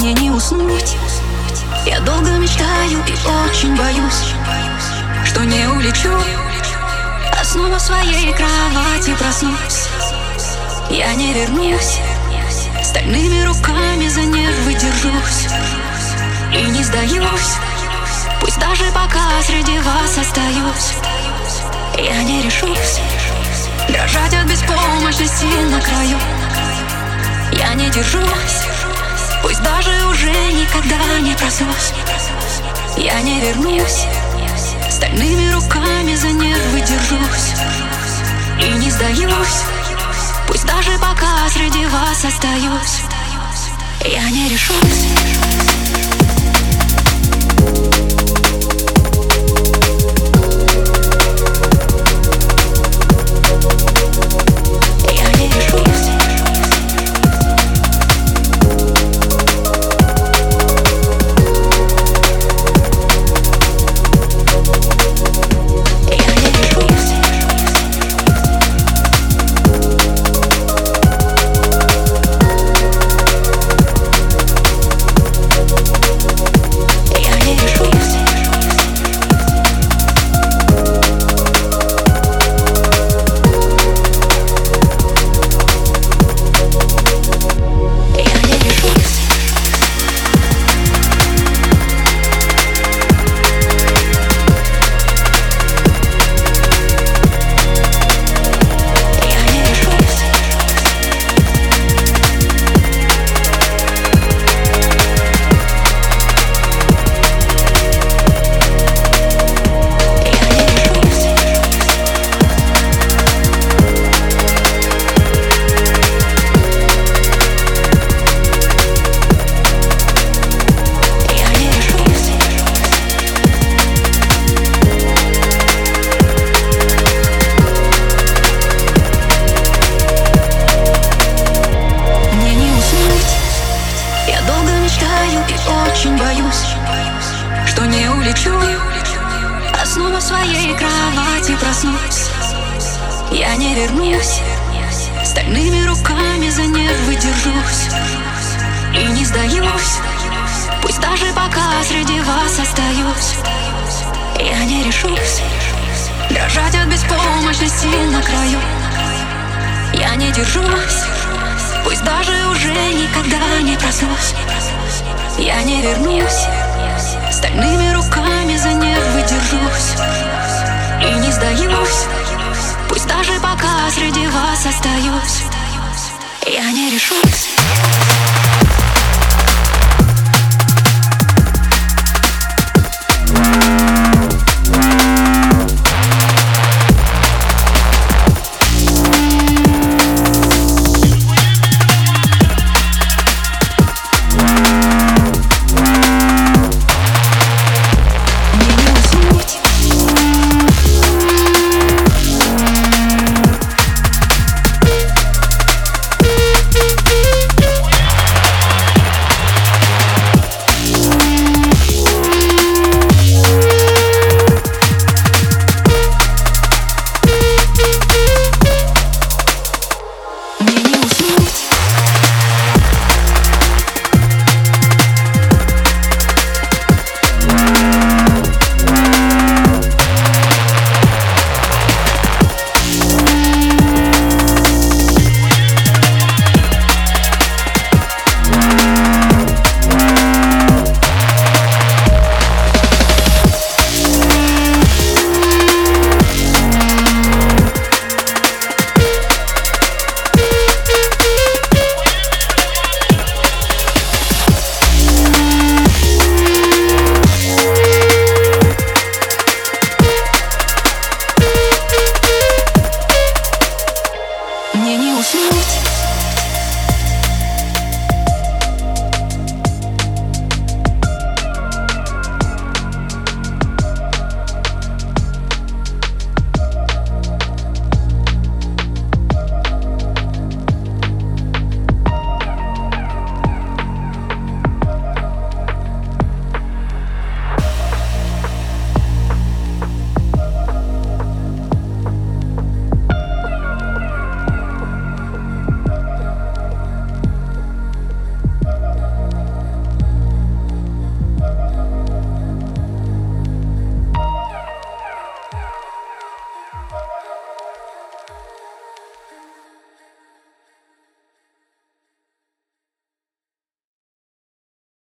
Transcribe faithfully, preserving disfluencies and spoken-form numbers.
Мне не уснуть. Я долго мечтаю и очень боюсь, что не улечу, а снова в своей кровати проснусь. Я не вернусь, стальными руками за нервы держусь и не сдаюсь, пусть даже пока среди вас остаюсь. Я не решусь дрожать от беспомощности на краю. Я не держусь, пусть даже уже никогда не проснусь. Я не вернусь, стальными руками за нервы держусь и не сдаюсь, пусть даже пока среди вас остаюсь. Я не решусь. И очень боюсь, что не улечу, а снова в своей кровати проснусь. Я не вернусь, стальными руками за нервы держусь и не сдаюсь, пусть даже пока среди вас остаюсь. Я не решусь дрожать от беспомощности на краю. Я не держусь, пусть даже уже никогда не проснусь. Я не вернусь, стальными руками за нервы держусь и не сдаюсь, пусть даже пока среди вас остаюсь. Я не решусь.